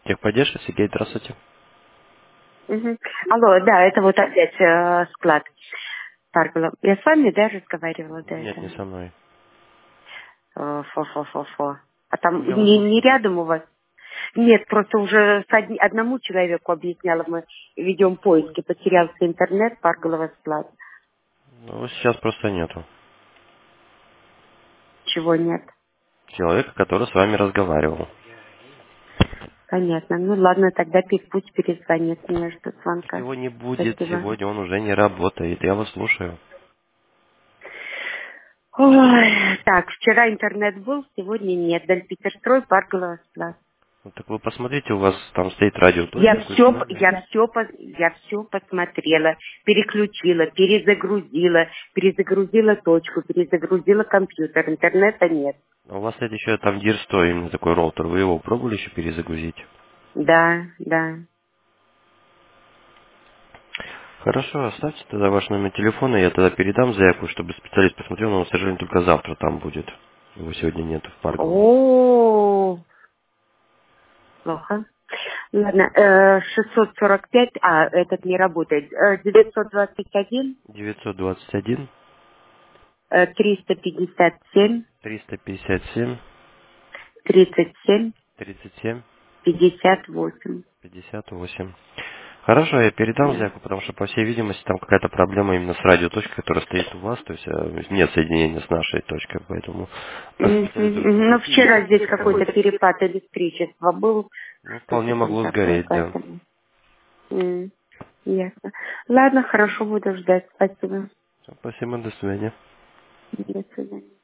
Техподдержка, Сергей, здравствуйте. Мгм. Алло, да, это вот опять склад Паргола. Я с вами, да, разговаривала до Нет, не этого? со мной. Фо-фо-фо-фо. А там Я вас не слушаю. рядом у вас? Нет, просто уже одному человеку объясняла, мы ведем поиски, потерялся интернет, Парголова склад. Ну, сейчас просто нету Чего нет? человека, который с вами разговаривал. Понятно. Ну ладно, тогда пусть перезвонит мне, жду звонка. Его не будет Спасибо. сегодня, он уже не работает. Я вас слушаю. Ой, так, вчера интернет был, сегодня нет. Дальпетерстрой, Парголова склад. Ну, так вы посмотрите, у вас там стоит радиоточка Я все, включена. я все посмотрела, переключила, перезагрузила точку, перезагрузила компьютер, интернета нет. А у вас, кстати, еще там DIR 100, именно такой роутер. Вы его пробовали еще перезагрузить? Да, да. Хорошо, оставьте тогда ваш номер телефона, я тогда передам заявку, чтобы специалист посмотрел, но, к сожалению, только завтра там будет. Его сегодня нету в Парголово. О, плохо. Ладно, 645, этот не работает. 921, 921 357, 357 37, 37 58. 58. Хорошо, я передам Да. заявку, потому что, по всей видимости, там какая-то проблема именно с радиоточкой, которая стоит у вас, то есть нет соединения с нашей точкой, поэтому Мгм, специалист должен мгм. Ну, зайти, если вчера будет здесь проблема. какой-то перепад электричества был, Ну, вполне что-то там могло такое, сгореть, да. поэтому. Ясно. Ладно, хорошо, буду ждать. Спасибо. Спасибо, до свидания. До свидания.